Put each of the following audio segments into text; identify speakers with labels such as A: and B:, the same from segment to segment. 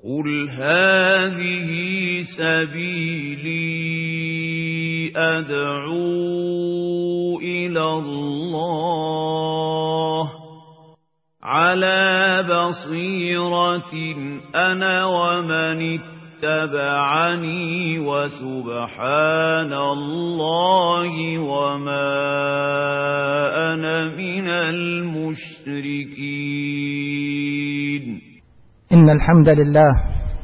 A: قُلْ هَٰذِهِ سَبِيلِي أَدْعُو إِلَى اللَّهِ عَلَىٰ بَصِيرَةٍ أَنَا وَمَنِ اتَّبَعَنِي وَسُبْحَانَ اللَّهِ وَمَا أَنَا مِنَ الْمُشْرِكِينَ.
B: إن الحمد لله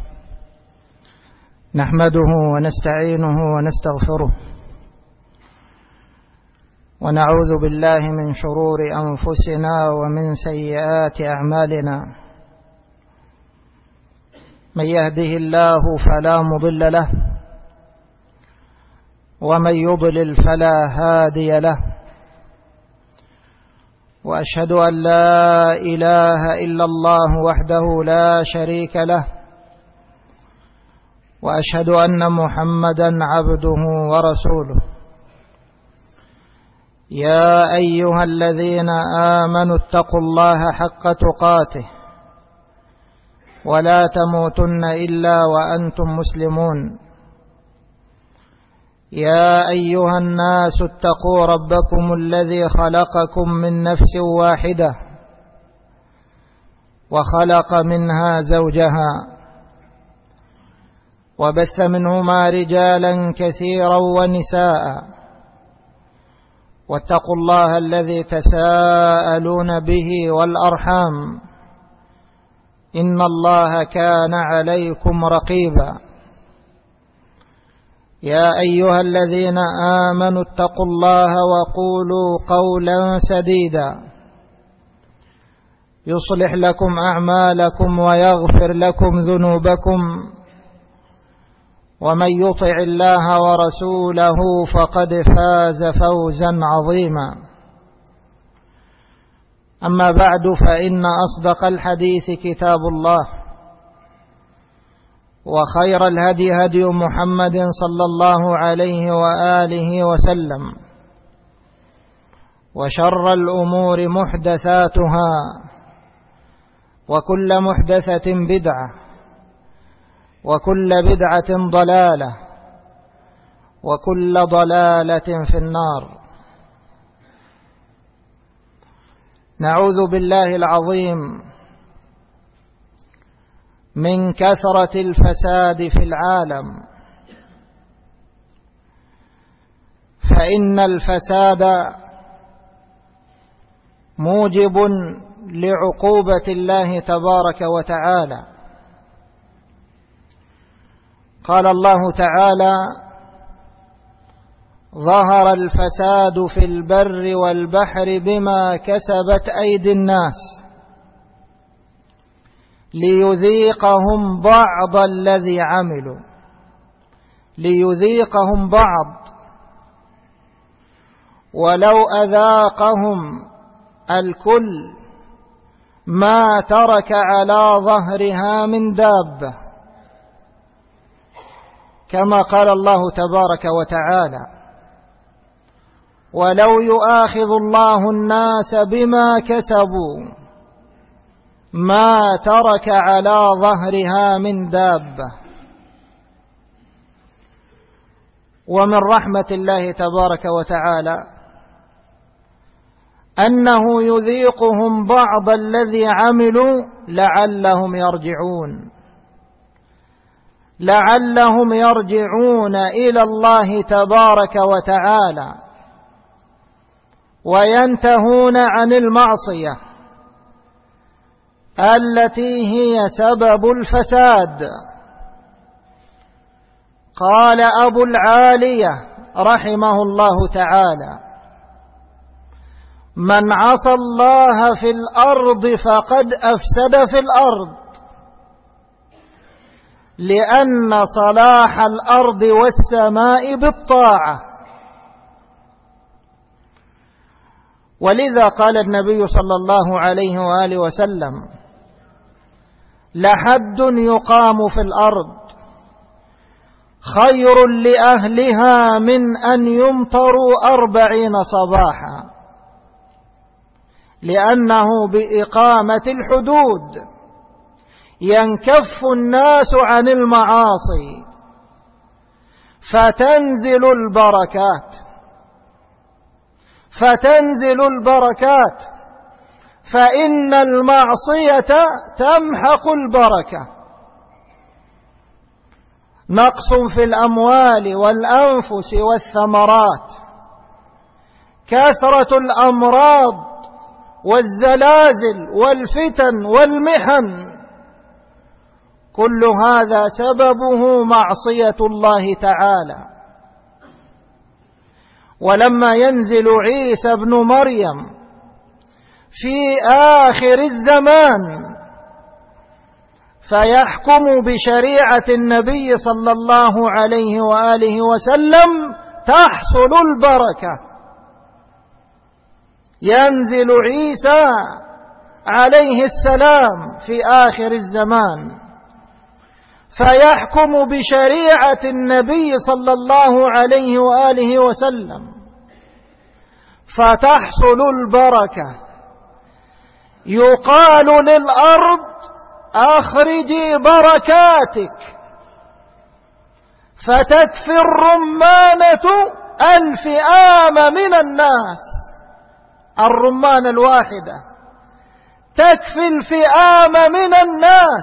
B: نحمده ونستعينه ونستغفره ونعوذ بالله من شرور أنفسنا ومن سيئات أعمالنا. من يهده الله فلا مضل له ومن يضلل فلا هادي له، وأشهد أن لا إله إلا الله وحده لا شريك له، وأشهد أن محمدا عبده ورسوله. يا أيها الذين آمنوا اتقوا الله حق تقاته ولا تموتن إلا وأنتم مسلمون. يا أيها الناس اتقوا ربكم الذي خلقكم من نفس واحدة وخلق منها زوجها وبث منهما رجالا كثيرا ونساء، واتقوا الله الذي تساءلون به والأرحام إن الله كان عليكم رقيبا. يا أيها الذين آمنوا اتقوا الله وقولوا قولا سديدا يصلح لكم أعمالكم ويغفر لكم ذنوبكم، ومن يطع الله ورسوله فقد فاز فوزا عظيما. أما بعد، فإن أصدق الحديث كتاب الله، وخير الهدي هدي محمد صلى الله عليه وآله وسلم، وشر الأمور محدثاتها، وكل محدثة بدعة، وكل بدعة ضلالة، وكل ضلالة في النار. نعوذ بالله العظيم من كثرة الفساد في العالم، فإن الفساد موجب لعقوبة الله تبارك وتعالى. قال الله تعالى: ظهر الفساد في البر والبحر بما كسبت أيدي الناس ليذيقهم بعض الذي عملوا. ليذيقهم بعض، ولو أذاقهم الكل ما ترك على ظهرها من دابة، كما قال الله تبارك وتعالى: ولو يؤاخذ الله الناس بما كسبوا ما ترك على ظهرها من دابة. ومن رحمة الله تبارك وتعالى أنه يذيقهم بعض الذي عملوا لعلهم يرجعون، لعلهم يرجعون إلى الله تبارك وتعالى وينتهون عن المعصية التي هي سبب الفساد. قال أبو العالية رحمه الله تعالى: من عصى الله في الأرض فقد أفسد في الأرض، لأن صلاح الأرض والسماء بالطاعة. ولذا قال النبي صلى الله عليه وآله وسلم: لحد يقام في الأرض خير لأهلها من أن يمطروا 40 صباحا، لأنه بإقامة الحدود ينكف الناس عن المعاصي فتنزل البركات، فإن المعصية تمحق البركة. نقص في الأموال والأنفس والثمرات، كثرة الأمراض والزلازل والفتن والمحن، كل هذا سببه معصية الله تعالى. ولما ينزل عيسى ابن مريم في آخر الزمان فيحكم بشريعة النبي صلى الله عليه وآله وسلم تحصل البركة. ينزل عيسى عليه السلام في آخر الزمان فيحكم بشريعة النبي صلى الله عليه وآله وسلم فتحصل البركة. يقال للأرض أخرجي بركاتك، فتكفي الرمانة 1000 عام من الناس. الرمانة الواحدة تكفي الفئام من الناس،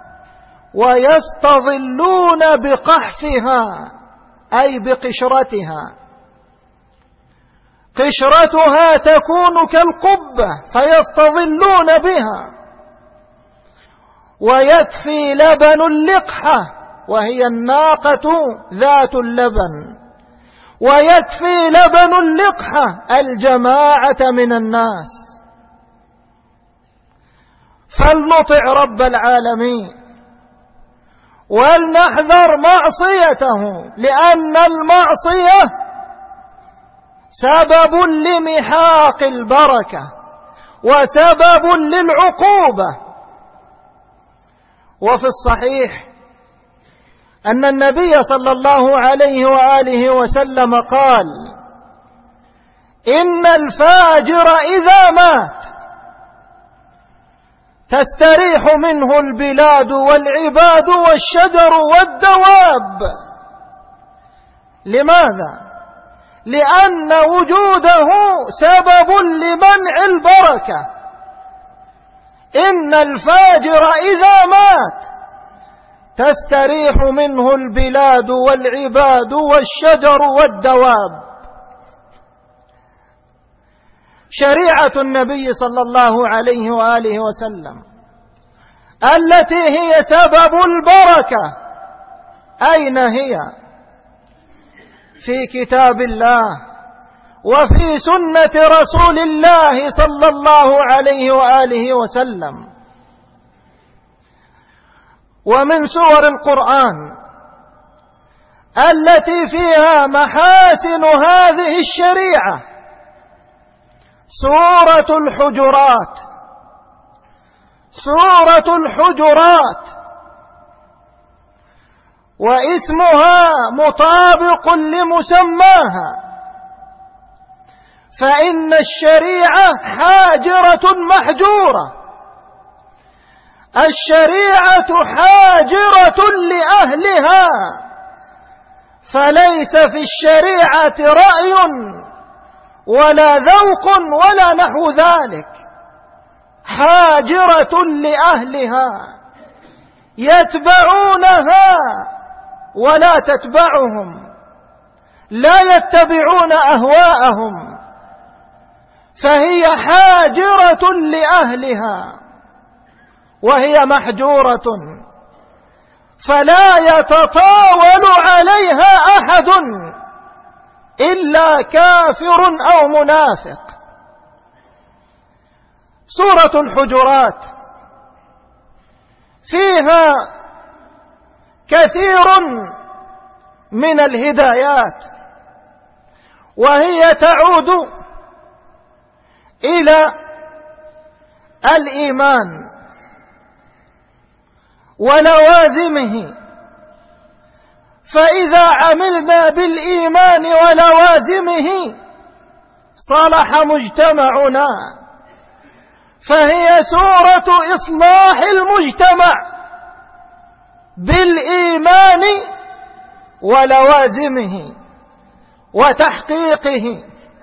B: ويستظلون بقحفها أي بقشرتها. قشرتها تكون كالقبة فيستظلون بها. ويكفي لبن اللقحة وهي الناقة ذات اللبن، ويكفي لبن اللقحة الجماعة من الناس. فلنطع رب العالمين ولنحذر معصيته، لأن المعصية سبب لمحاق البركة وسبب للعقوبة. وفي الصحيح أن النبي صلى الله عليه وآله وسلم قال: إن الفاجر إذا مات تستريح منه البلاد والعباد والشجر والدواب. لماذا؟ لأن وجوده سبب لمنع البركة. إن الفاجر إذا مات تستريح منه البلاد والعباد والشجر والدواب. شريعة النبي صلى الله عليه وآله وسلم التي هي سبب البركة أين هي؟ في كتاب الله وفي سنة رسول الله صلى الله عليه وآله وسلم. ومن سور القرآن التي فيها محاسن هذه الشريعة سورة الحجرات. سورة الحجرات واسمها مطابق لمسماها، فإن الشريعة حاجرة محجورة. الشريعة حاجرة لأهلها، فليس في الشريعة رأي ولا ذوق ولا نحو ذلك. حاجرة لأهلها يتبعونها ولا تتبعهم، لا يتبعون أهواءهم، فهي حاجرة لأهلها وهي محجورة، فلا يتطاول عليها أحد إلا كافر أو منافق. سورة الحجرات فيها كثير من الهدايات، وهي تعود إلى الإيمان ولوازمه. فإذا عملنا بالإيمان ولوازمه صلح مجتمعنا، فهي سورة إصلاح المجتمع بالإيمان ولوازمه وتحقيقه،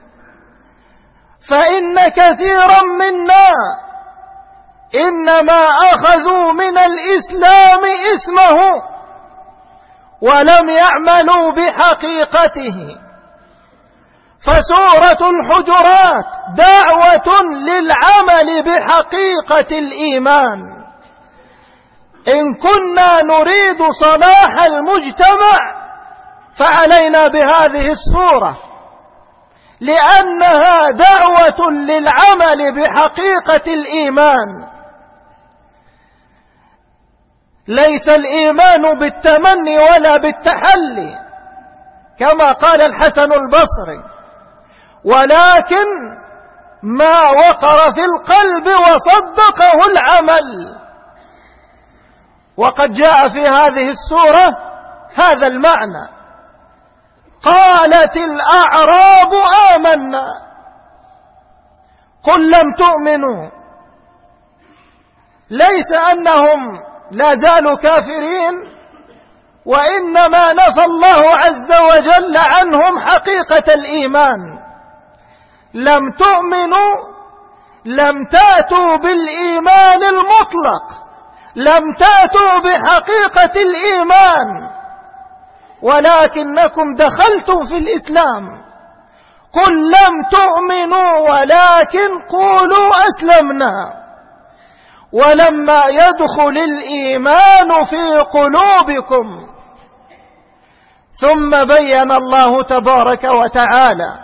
B: فإن كثيرا منا إنما أخذوا من الإسلام اسمه ولم يعملوا بحقيقته. فسورة الحجرات دعوة للعمل بحقيقة الإيمان. إن كنا نريد صلاح المجتمع فعلينا بهذه السورة، لأنها دعوة للعمل بحقيقة الإيمان. ليس الإيمان بالتمني ولا بالتحلي كما قال الحسن البصري، ولكن ما وقر في القلب وصدقه العمل. وقد جاء في هذه السورة هذا المعنى: قالت الأعراب آمنا قل لم تؤمنوا. ليس أنهم لا زالوا كافرين، وإنما نفى الله عز وجل عنهم حقيقة الإيمان. لم تؤمنوا، لم تأتوا بالإيمان المطلق، لم تأتوا بحقيقة الإيمان، ولكنكم دخلتم في الإسلام. قل لم تؤمنوا ولكن قولوا أسلمنا ولما يدخل الإيمان في قلوبكم. ثم بين الله تبارك وتعالى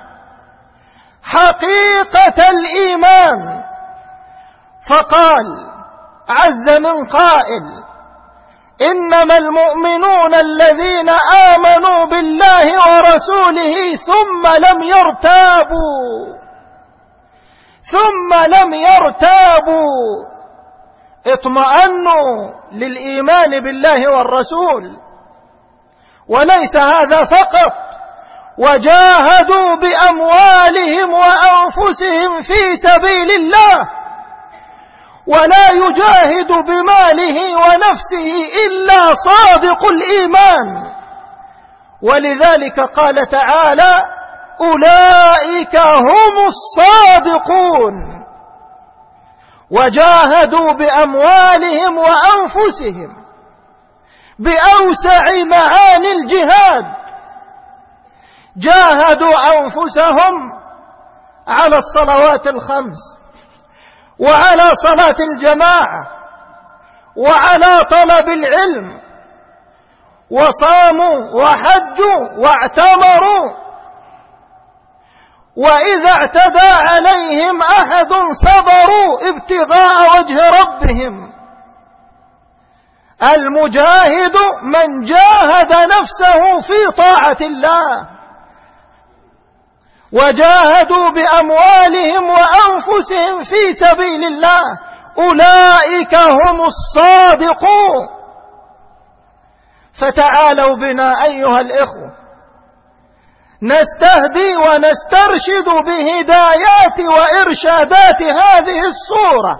B: حقيقة الإيمان، فقال عز من قائل: إنما المؤمنون الذين آمنوا بالله ورسوله ثم لم يرتابوا اطمأنوا للإيمان بالله والرسول. وليس هذا فقط، وجاهدوا بأموالهم وأنفسهم في سبيل الله، ولا يجاهد بماله ونفسه إلا صادق الإيمان. ولذلك قال تعالى: أولئك هم الصادقون. وجاهدوا بأموالهم وأنفسهم بأوسع معاني الجهاد. جاهدوا أنفسهم على الصلوات الخمس، وعلى صلاة الجماعة، وعلى طلب العلم، وصاموا وحجوا واعتمروا. وإذا اعتدى عليهم أحد صبروا ابتغاء وجه ربهم. المجاهد من جاهد نفسه في طاعة الله. وجاهدوا بأموالهم وأنفسهم في سبيل الله، أولئك هم الصادقون. فتعالوا بنا أيها الإخوة نستهدي ونسترشد بهدايات وإرشادات هذه الصورة،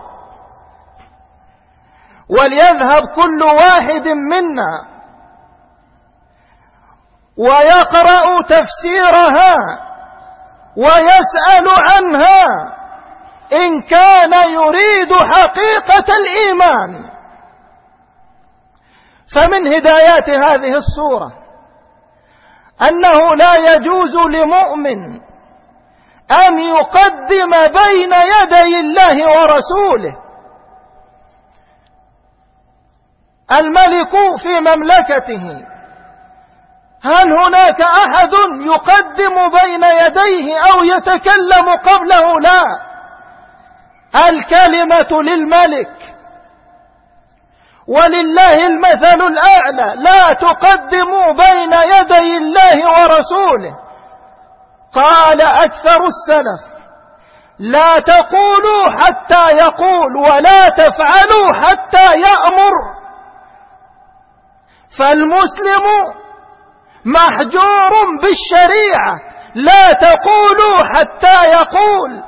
B: وليذهب كل واحد منا ويقرأ تفسيرها ويسأل عنها إن كان يريد حقيقة الإيمان. فمن هدايات هذه الصورة أنه لا يجوز لمؤمن أن يقدم بين يدي الله ورسوله. الملك في مملكته، هل هناك أحد يقدم بين يديه أو يتكلم قبله؟ لا، الكلمة للملك، ولله المثل الأعلى. لا تقدموا بين يدي الله ورسوله. قال أكثر السلف: لا تقولوا حتى يقول، ولا تفعلوا حتى يأمر. فالمسلم محجور بالشريعة. لا تقولوا حتى يقول،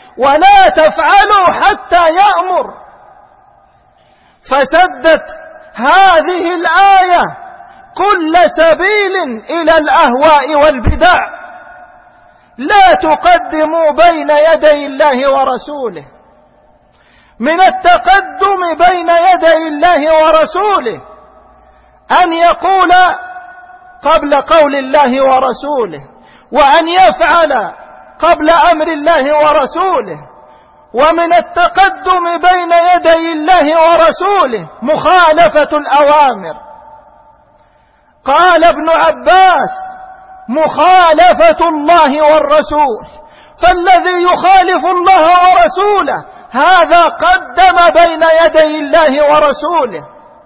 B: ولا تفعلوا حتى يأمر. فسدت هذه الآية كل سبيل إلى الأهواء والبدع. لا تقدموا بين يدي الله ورسوله. من التقدم بين يدي الله ورسوله أن يقول قبل قول الله ورسوله، وأن يفعل قبل أمر الله ورسوله. ومن التقدم بين يدي الله ورسوله مخالفة الأوامر. قال ابن عباس: مخالفة الله والرسول. فالذي يخالف الله ورسوله هذا قدم بين يدي الله ورسوله.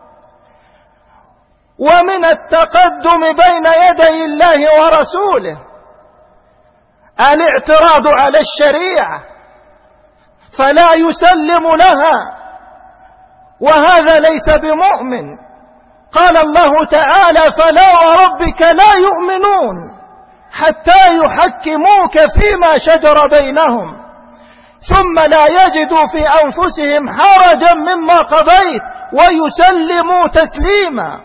B: ومن التقدم بين يدي الله ورسوله الاعتراض على الشريعة فلا يسلم لها، وهذا ليس بمؤمن. قال الله تعالى: فلا وربك لا يؤمنون حتى يحكموك فيما شجر بينهم ثم لا يجدوا في أنفسهم حرجا مما قضيت ويسلموا تسليما.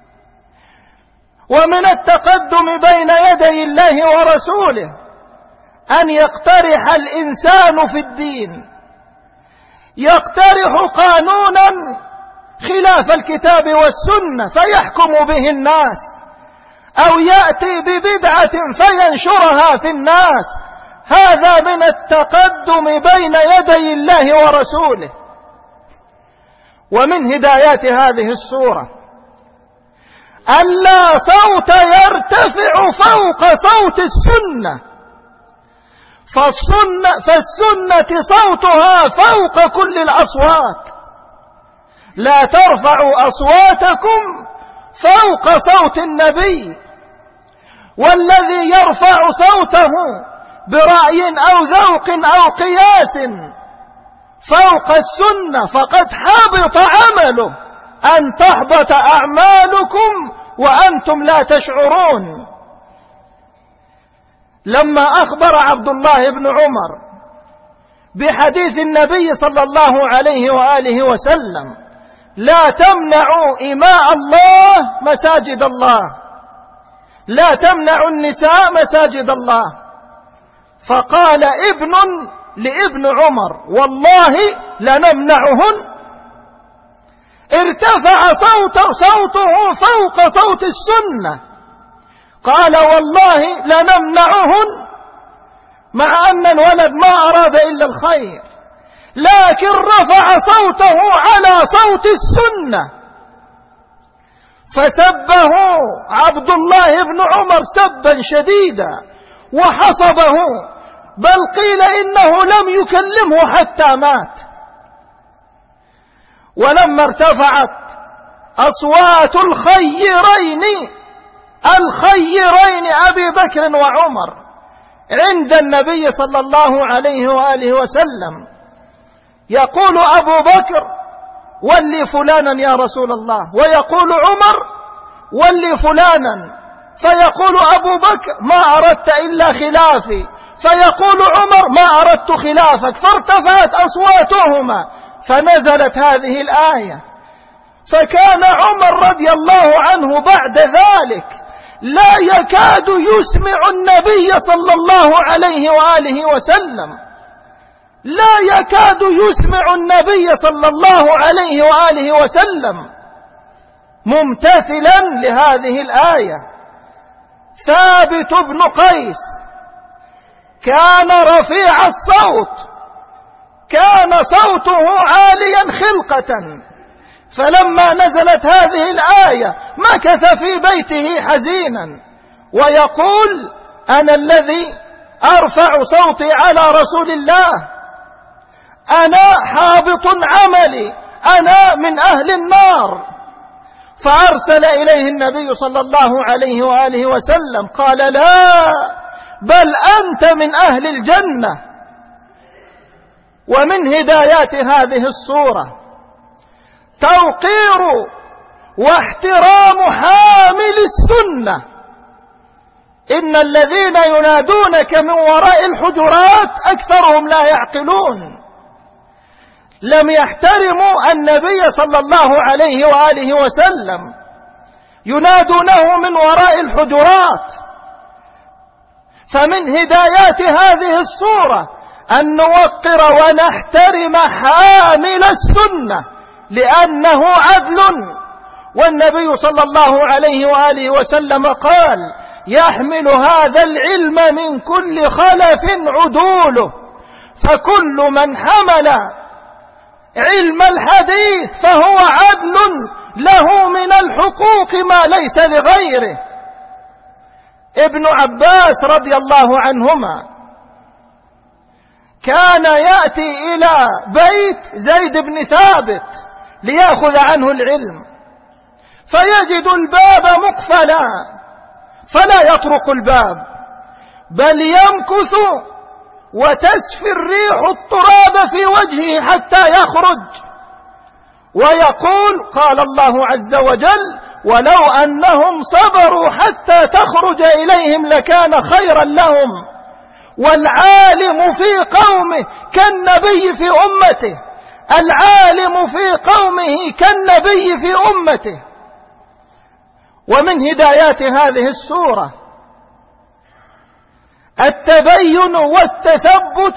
B: ومن التقدم بين يدي الله ورسوله أن يقترح الإنسان في الدين، يقترح قانونا خلاف الكتاب والسنة فيحكم به الناس، أو يأتي ببدعة فينشرها في الناس. هذا من التقدم بين يدي الله ورسوله. ومن هدايات هذه السورة ألا صوت يرتفع فوق صوت السنة، فالسنة صوتها فوق كل الأصوات. لا ترفعوا أصواتكم فوق صوت النبي. والذي يرفع صوته برأي أو ذوق أو قياس فوق السنة فقد حبط عمله. أن تحبط أعمالكم وأنتم لا تشعرون. لما أخبر عبد الله بن عمر بحديث النبي صلى الله عليه وآله وسلم: لا تمنعوا إماء الله مساجد الله، لا تمنعوا النساء مساجد الله، فقال ابن لابن عمر: والله لنمنعهن. ارتفع صوته فوق صوت السنة، قال: والله لنمنعهن، مع أن الولد ما أراد إلا الخير، لكن رفع صوته على صوت السنة. فسبه عبد الله بن عمر سبا شديدا وحصبه، بل قيل إنه لم يكلمه حتى مات. ولما ارتفعت أصوات الخيرين أبي بكر وعمر عند النبي صلى الله عليه وآله وسلم، يقول أبو بكر: ولي فلانا يا رسول الله، ويقول عمر: ولي فلانا، فيقول أبو بكر: ما أردت إلا خلافي، فيقول عمر: ما أردت خلافك. فارتفعت أصواتهما فنزلت هذه الآية. فكان عمر رضي الله عنه بعد ذلك لا يكاد يسمع النبي صلى الله عليه وآله وسلم، لا يكاد يسمع النبي صلى الله عليه وآله وسلم ممتثلا لهذه الآية. ثابت بن قيس كان رفيع الصوت، كان صوته عاليا خلقة، فلما نزلت هذه الآية مكث في بيته حزينا ويقول: أنا الذي أرفع صوتي على رسول الله، أنا حابط عملي، أنا من أهل النار. فأرسل إليه النبي صلى الله عليه وآله وسلم قال: لا، بل أنت من أهل الجنة. ومن هدايات هذه الصورة توقير واحترام حامل السنة. إن الذين ينادونك من وراء الحجرات أكثرهم لا يعقلون. لم يحترموا النبي صلى الله عليه وآله وسلم، ينادونه من وراء الحجرات. فمن هدايات هذه الصورة أن نوقر ونحترم حامل السنة لأنه عدل، والنبي صلى الله عليه وآله وسلم قال: يحمل هذا العلم من كل خلف عدوله، فكل من حمل علم الحديث فهو عدل له من الحقوق ما ليس لغيره. ابن عباس رضي الله عنهما كان يأتي إلى بيت زيد بن ثابت ليأخذ عنه العلم، فيجد الباب مقفلا فلا يطرق الباب، بل يمكث وتسفي الريح التراب في وجهه حتى يخرج، ويقول: قال الله عز وجل: ولو أنهم صبروا حتى تخرج إليهم لكان خيرا لهم. والعالم في قومه كالنبي في أمته، العالم في قومه كالنبي في أمته. ومن هدايات هذه السورة التبين والتثبت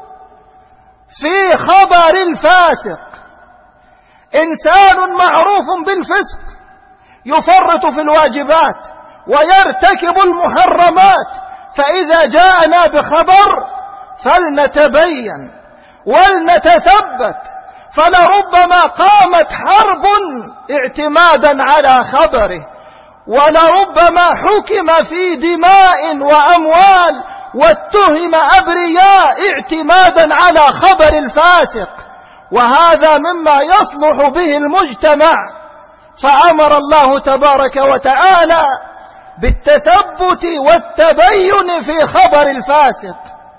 B: في خبر الفاسق. إنسان معروف بالفسق يفرط في الواجبات ويرتكب المحرمات، فإذا جاءنا بخبر فلنتبين ولنتثبت، فلربما قامت حرب اعتمادا على خبره، ولربما حكم في دماء وأموال واتهم أبرياء اعتمادا على خبر الفاسق، وهذا مما يصلح به المجتمع. فأمر الله تبارك وتعالى بالتثبت والتبين في خبر الفاسق.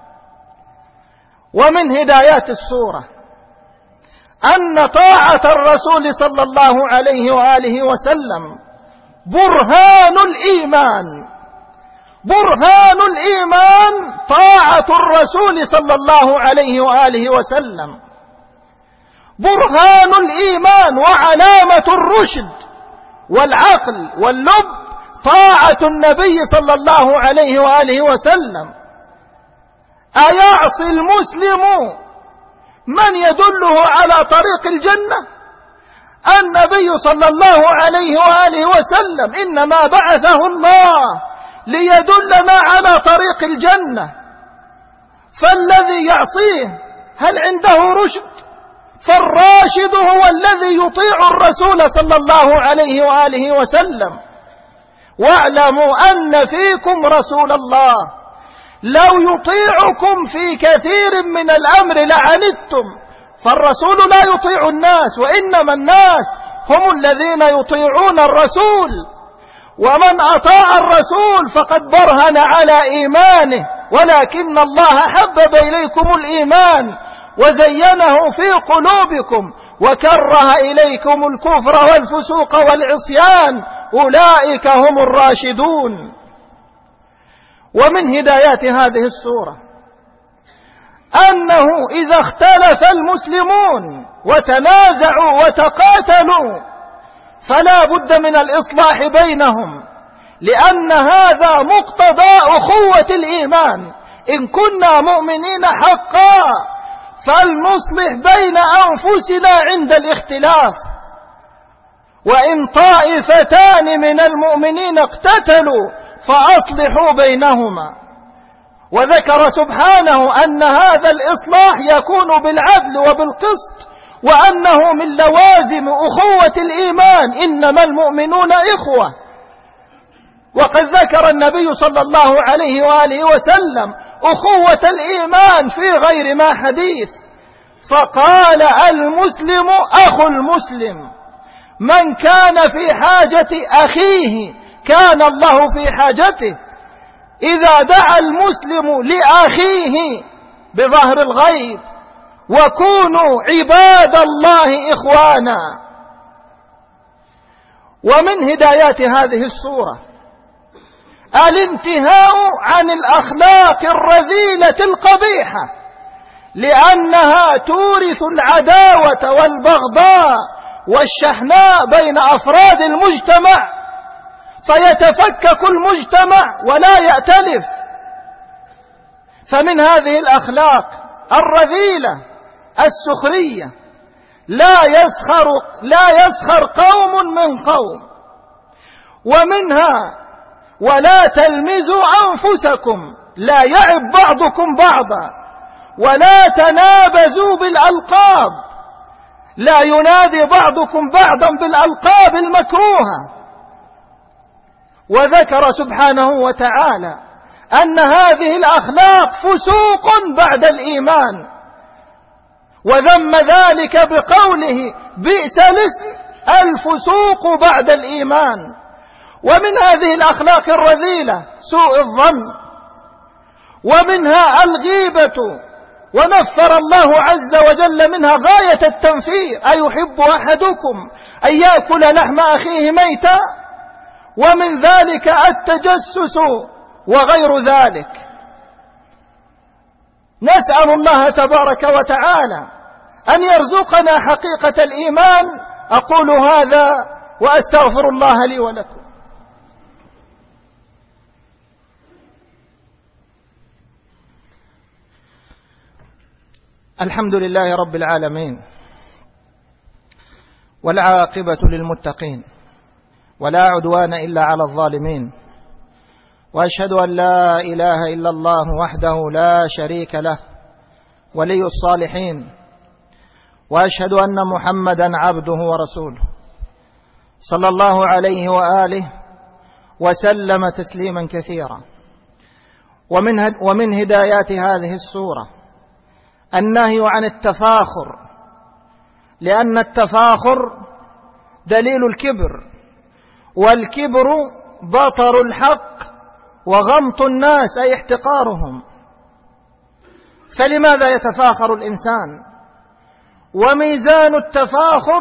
B: ومن هدايات السورة أن طاعة الرسول صلى الله عليه وآله وسلم برهان الإيمان. برهان الإيمان طاعة الرسول صلى الله عليه وآله وسلم، برهان الإيمان وعلامة الرشد والعقل واللب طاعة النبي صلى الله عليه وآله وسلم. أيعصي المسلم من يدله على طريق الجنة؟ النبي صلى الله عليه وآله وسلم إنما بعثه الله ليدلنا على طريق الجنة، فالذي يعصيه هل عنده رشد؟ فالراشد هو الذي يطيع الرسول صلى الله عليه وآله وسلم. واعلموا أن فيكم رسول الله لو يطيعكم في كثير من الأمر لعنتم، فالرسول لا يطيع الناس، وإنما الناس هم الذين يطيعون الرسول. ومن أطاع الرسول فقد برهن على إيمانه، ولكن الله حبب إليكم الإيمان وزينه في قلوبكم وكره إليكم الكفر والفسوق والعصيان، أولئك هم الراشدون. ومن هدايات هذه السورة أنه إذا اختلف المسلمون وتنازعوا وتقاتلوا فلا بد من الإصلاح بينهم، لأن هذا مقتضى أخوة الإيمان. إن كنا مؤمنين حقا فلنصلح بين أنفسنا عند الاختلاف. وإن طائفتان من المؤمنين اقتتلوا فأصلحوا بينهما. وذكر سبحانه أن هذا الإصلاح يكون بالعدل وبالقسط، وأنه من لوازم أخوة الإيمان، إنما المؤمنون إخوة. وقد ذكر النبي صلى الله عليه وآله وسلم أخوة الإيمان في غير ما حديث، فقال: المسلم أخو المسلم، من كان في حاجة أخيه كان الله في حاجته. إذا دعا المسلم لأخيه بظهر الغيب: وكونوا عباد الله إخوانا. ومن هدايات هذه السورة الانتهاء عن الأخلاق الرذيلة القبيحة، لأنها تورث العداوة والبغضاء والشحناء بين أفراد المجتمع، فيتفكك المجتمع ولا يأتلف. فمن هذه الأخلاق الرذيلة السخرية لا يسخر قوم من قوم. ومنها ولا تلمزوا أنفسكم، لا يعب بعضكم بعضا، ولا تنابزوا بالألقاب، لا ينادي بعضكم بعضا بالألقاب المكروهة. وذكر سبحانه وتعالى أن هذه الأخلاق فسوق بعد الإيمان، وذم ذلك بقوله بئس الاسم الفسوق بعد الإيمان. ومن هذه الأخلاق الرذيلة سوء الظن، ومنها الغيبة، ونفر الله عز وجل منها غاية التنفير: أيحب أحدكم أن يأكل لحم أخيه ميتا؟ ومن ذلك التجسس وغير ذلك. نسأل الله تبارك وتعالى أن يرزقنا حقيقة الإيمان. أقول هذا وأستغفر الله لي ولكم. الحمد لله رب العالمين، والعاقبة للمتقين، ولا عدوان إلا على الظالمين، وأشهد أن لا إله إلا الله وحده لا شريك له ولي الصالحين، وأشهد أن محمدا عبده ورسوله صلى الله عليه وآله وسلم تسليما كثيرا. ومن هدايات هذه السورة النهي عن التفاخر، لأن التفاخر دليل الكبر، والكبر بطر الحق وغمط الناس أي احتقارهم. فلماذا يتفاخر الإنسان؟ وميزان التفاخر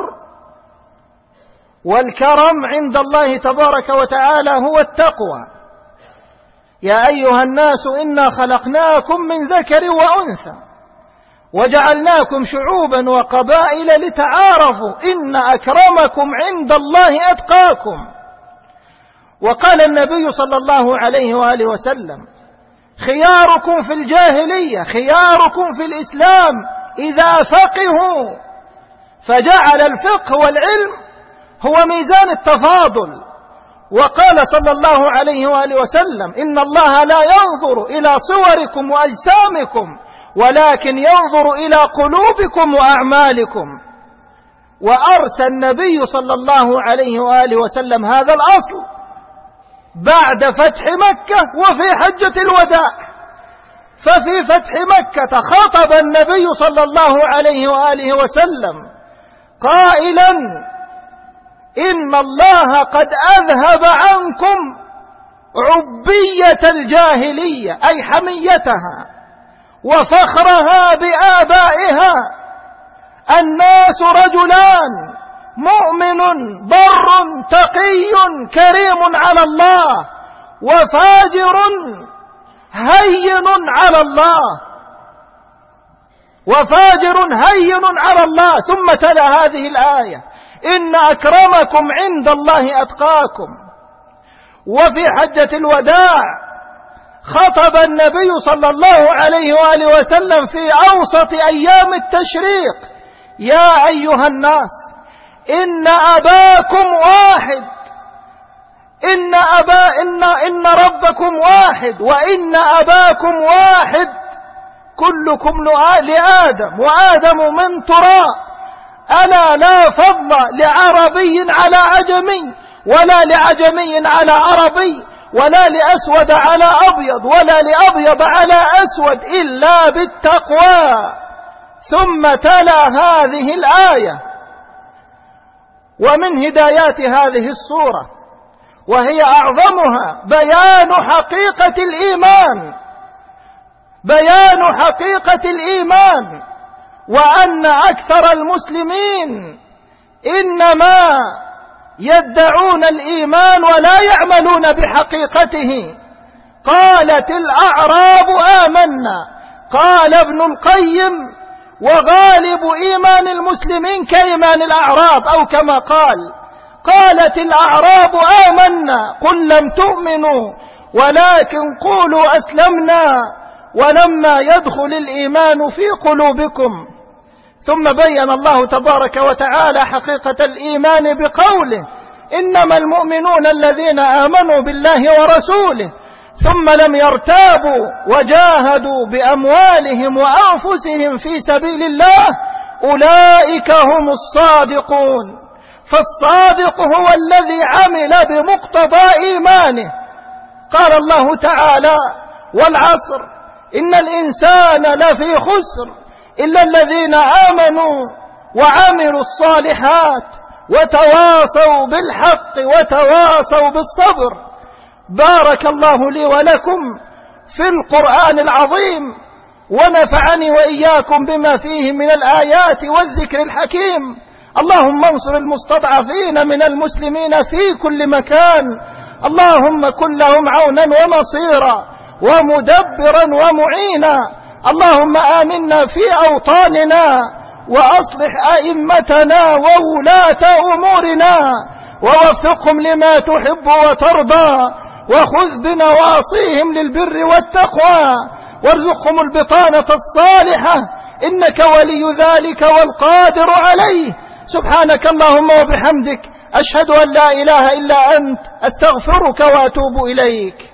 B: والكرم عند الله تبارك وتعالى هو التقوى. يا أيها الناس إنا خلقناكم من ذكر وأنثى وجعلناكم شعوبا وقبائل لتعارفوا إن أكرمكم عند الله أتقاكم. وقال النبي صلى الله عليه وآله وسلم: خياركم في الجاهلية خياركم في الإسلام إذا فقهوا. فجعل الفقه والعلم هو ميزان التفاضل. وقال صلى الله عليه وآله وسلم: إن الله لا ينظر إلى صوركم وأجسامكم ولكن ينظر إلى قلوبكم وأعمالكم. وأرسى النبي صلى الله عليه وآله وسلم هذا الأصل بعد فتح مكة وفي حجة الوداع. ففي فتح مكة خطب النبي صلى الله عليه وآله وسلم قائلا: إن الله قد أذهب عنكم عبية الجاهلية أي حميتها وفخرها بآبائها. الناس رجلان: مؤمن بر تقي كريم على الله، وفاجر هين على الله، وفاجر هين على الله. ثم تلا هذه الآية: إن أكرمكم عند الله أتقاكم. وفي حجة الوداع خطب النبي صلى الله عليه وآله وسلم في أوسط أيام التشريق: يا أيها الناس إن أباكم واحد، إن ربكم واحد، وإن أباكم واحد، كلكم لآدم وآدم من تراب. ألا لا فضل لعربي على عجمي، ولا لعجمي على عربي، ولا لأسود على أبيض، ولا لأبيض على أسود، إلا بالتقوى. ثم تلا هذه الآية. ومن هدايات هذه السورة وهي أعظمها بيان حقيقة الإيمان، بيان حقيقة الإيمان، وأن أكثر المسلمين إنما يدعون الإيمان ولا يعملون بحقيقته. قالت الأعراب آمنا قال ابن القيم: وغالب إيمان المسلمين كإيمان الأعراب، أو كما قال: قالت الأعراب آمنا قل لم تؤمنوا ولكن قولوا أسلمنا ولما يدخل الإيمان في قلوبكم. ثم بين الله تبارك وتعالى حقيقة الإيمان بقوله: إنما المؤمنون الذين آمنوا بالله ورسوله ثم لم يرتابوا وجاهدوا بأموالهم وأنفسهم في سبيل الله أولئك هم الصادقون. فالصادق هو الذي عمل بمقتضى إيمانه. قال الله تعالى: والعصر إن الإنسان لفي خسر إلا الذين آمنوا وعملوا الصالحات وتواصوا بالحق وتواصوا بالصبر. بارك الله لي ولكم في القرآن العظيم، ونفعني وإياكم بما فيه من الآيات والذكر الحكيم. اللهم انصر المستضعفين من المسلمين في كل مكان، اللهم كن لهم عونا ونصيرا ومدبرا ومعينا. اللهم آمنا في أوطاننا وأصلح أئمتنا وولاة أمورنا ووفقهم لما تحب وترضى، وخذ بنواصيهم للبر والتقوى، وارزقهم البطانة الصالحة، إنك ولي ذلك والقادر عليه. سبحانك اللهم وبحمدك، أشهد أن لا إله إلا أنت، أستغفرك وأتوب إليك.